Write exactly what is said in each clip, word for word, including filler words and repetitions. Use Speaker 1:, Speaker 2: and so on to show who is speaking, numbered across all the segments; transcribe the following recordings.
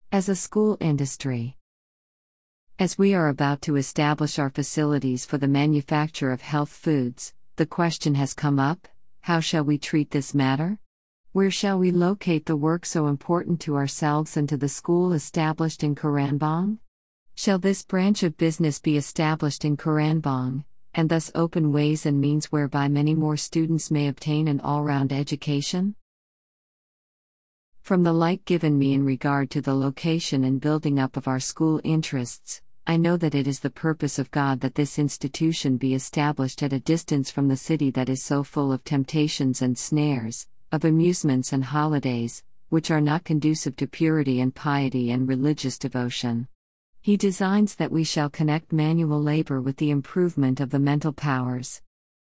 Speaker 1: As a school industry. As we are about to establish our facilities for the manufacture of health foods, the question has come up: how shall we treat this matter? Where shall we locate the work so important to ourselves and to the school established in Karanbong? Shall this branch of business be established in Karanbong, and thus open ways and means whereby many more students may obtain an all-round education? From the light given me in regard to the location and building up of our school interests, I know that it is the purpose of God that this institution be established at a distance from the city that is so full of temptations and snares, of amusements and holidays, which are not conducive to purity and piety and religious devotion. He designs that we shall connect manual labor with the improvement of the mental powers.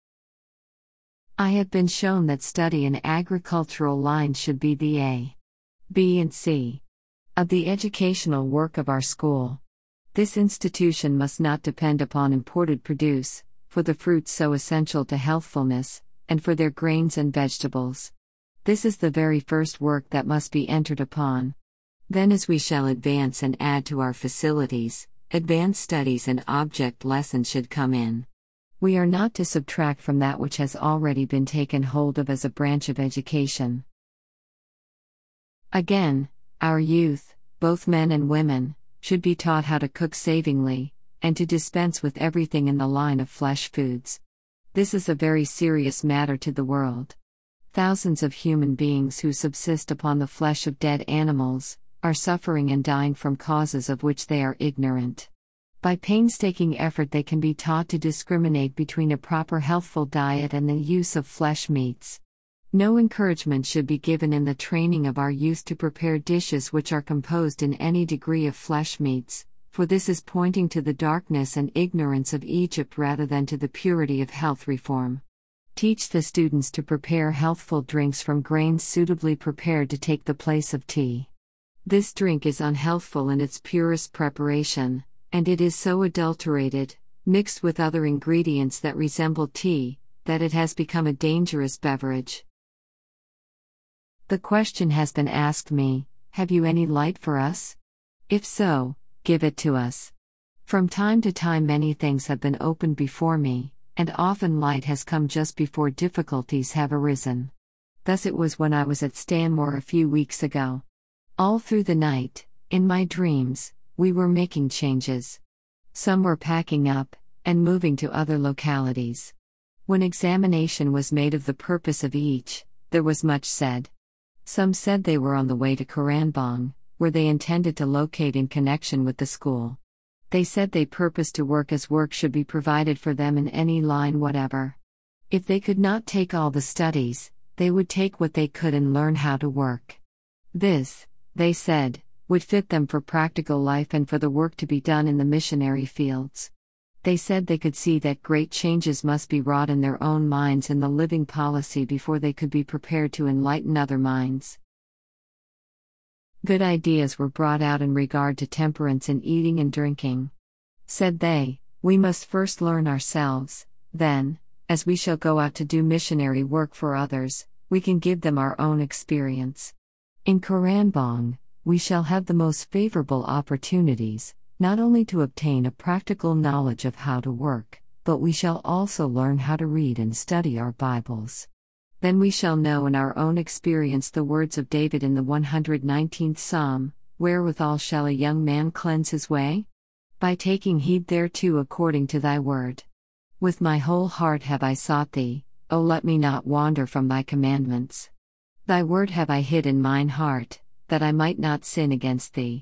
Speaker 1: I have been shown that study in agricultural lines should be the A, B and C of the educational work of our school. This institution must not depend upon imported produce, for the fruits so essential to healthfulness, and for their grains and vegetables. This is the very first work that must be entered upon. Then, as we shall advance and add to our facilities, advanced studies and object lessons should come in. We are not to subtract from that which has already been taken hold of as a branch of education. Again, our youth, both men and women, should be taught how to cook savingly, and to dispense with everything in the line of flesh foods. This is a very serious matter to the world. Thousands of human beings who subsist upon the flesh of dead animals are suffering and dying from causes of which they are ignorant. By painstaking effort, they can be taught to discriminate between a proper healthful diet and the use of flesh meats. No encouragement should be given in the training of our youth to prepare dishes which are composed in any degree of flesh meats, for this is pointing to the darkness and ignorance of Egypt rather than to the purity of health reform. Teach the students to prepare healthful drinks from grains suitably prepared to take the place of tea. This drink is unhealthful in its purest preparation, and it is so adulterated, mixed with other ingredients that resemble tea, that it has become a dangerous beverage. The question has been asked me: have you any light for us? If so, give it to us. From time to time many things have been opened before me, and often light has come just before difficulties have arisen. Thus it was when I was at Stanmore a few weeks ago. All through the night, in my dreams, we were making changes. Some were packing up, and moving to other localities. When examination was made of the purpose of each, there was much said. Some said they were on the way to Karanbong, where they intended to locate in connection with the school. They said they purposed to work as work should be provided for them in any line whatever. If they could not take all the studies, they would take what they could and learn how to work. This, they said, would fit them for practical life and for the work to be done in the missionary fields. They said they could see that great changes must be wrought in their own minds in the living policy before they could be prepared to enlighten other minds. Good ideas were brought out in regard to temperance in eating and drinking. Said they, we must first learn ourselves, then, as we shall go out to do missionary work for others, we can give them our own experience. In Karanbong, we shall have the most favorable opportunities, not only to obtain a practical knowledge of how to work, but we shall also learn how to read and study our Bibles. Then we shall know in our own experience the words of David in the one hundred nineteenth Psalm, "Wherewithal shall a young man cleanse his way? By taking heed thereto according to thy word. With my whole heart have I sought thee, O let me not wander from thy commandments. Thy word have I hid in mine heart, that I might not sin against thee."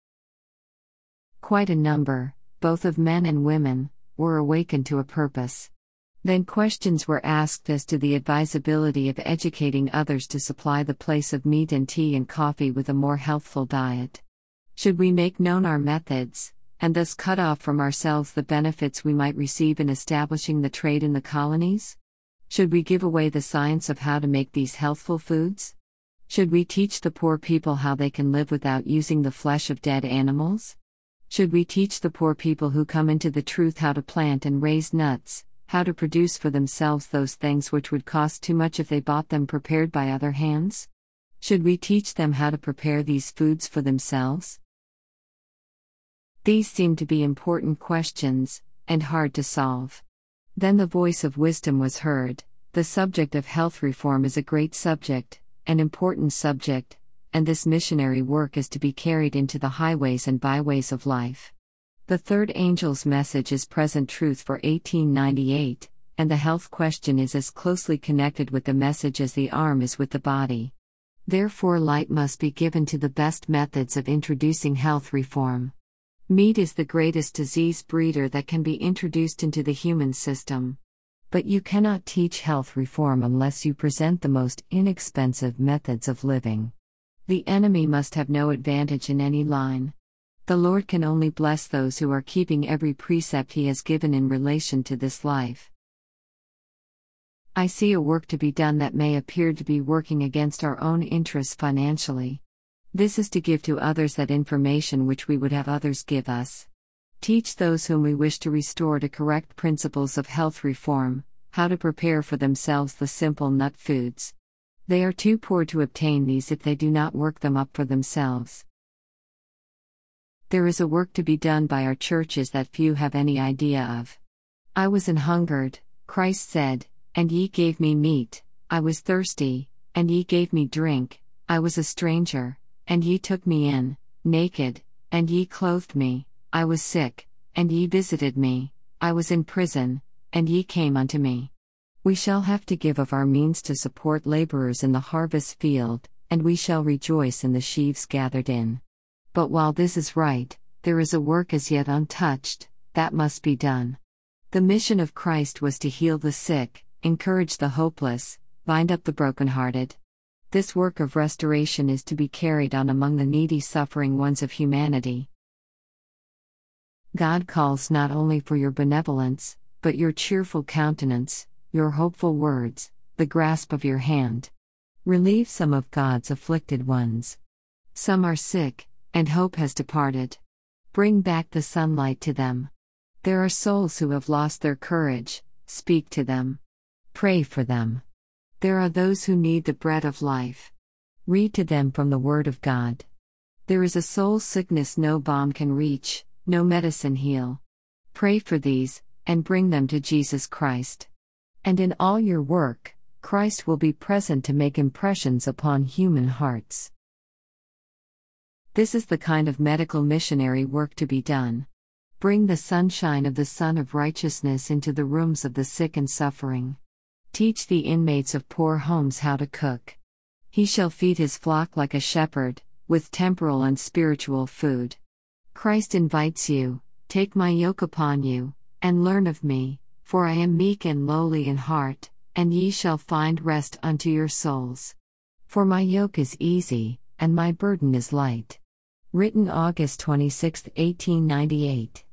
Speaker 1: Quite a number, both of men and women, were awakened to a purpose. Then questions were asked as to the advisability of educating others to supply the place of meat and tea and coffee with a more healthful diet. Should we make known our methods, and thus cut off from ourselves the benefits we might receive in establishing the trade in the colonies? Should we give away the science of how to make these healthful foods? Should we teach the poor people how they can live without using the flesh of dead animals? Should we teach the poor people who come into the truth how to plant and raise nuts, how to produce for themselves those things which would cost too much if they bought them prepared by other hands? Should we teach them how to prepare these foods for themselves? These seem to be important questions, and hard to solve. Then the voice of wisdom was heard. The subject of health reform is a great subject, an important subject, and this missionary work is to be carried into the highways and byways of life. The third angel's message is present truth for eighteen ninety-eight, and the health question is as closely connected with the message as the arm is with the body. Therefore, light must be given to the best methods of introducing health reform. Meat is the greatest disease breeder that can be introduced into the human system. But you cannot teach health reform unless you present the most inexpensive methods of living. The enemy must have no advantage in any line. The Lord can only bless those who are keeping every precept He has given in relation to this life. I see a work to be done that may appear to be working against our own interests financially. This is to give to others that information which we would have others give us. Teach those whom we wish to restore to correct principles of health reform, how to prepare for themselves the simple nut foods. They are too poor to obtain these if they do not work them up for themselves. There is a work to be done by our churches that few have any idea of. I was an hungered, Christ said, and ye gave me meat. I was thirsty, and ye gave me drink. I was a stranger, and ye took me in, naked, and ye clothed me. I was sick, and ye visited me. I was in prison, and ye came unto me. We shall have to give of our means to support laborers in the harvest field, and we shall rejoice in the sheaves gathered in. But while this is right, there is a work as yet untouched, that must be done. The mission of Christ was to heal the sick, encourage the hopeless, bind up the brokenhearted. This work of restoration is to be carried on among the needy suffering ones of humanity. God calls not only for your benevolence, but your cheerful countenance, your hopeful words, the grasp of your hand. Relieve some of God's afflicted ones. Some are sick, and hope has departed. Bring back the sunlight to them. There are souls who have lost their courage, speak to them. Pray for them. There are those who need the bread of life. Read to them from the Word of God. There is a soul sickness no balm can reach, no medicine heal. Pray for these, and bring them to Jesus Christ. And in all your work, Christ will be present to make impressions upon human hearts. This is the kind of medical missionary work to be done. Bring the sunshine of the Sun of Righteousness into the rooms of the sick and suffering. Teach the inmates of poor homes how to cook. He shall feed his flock like a shepherd, with temporal and spiritual food. Christ invites you, take my yoke upon you, and learn of me, for I am meek and lowly in heart, and ye shall find rest unto your souls. For my yoke is easy, and my burden is light. Written August twenty-sixth, eighteen ninety-eight.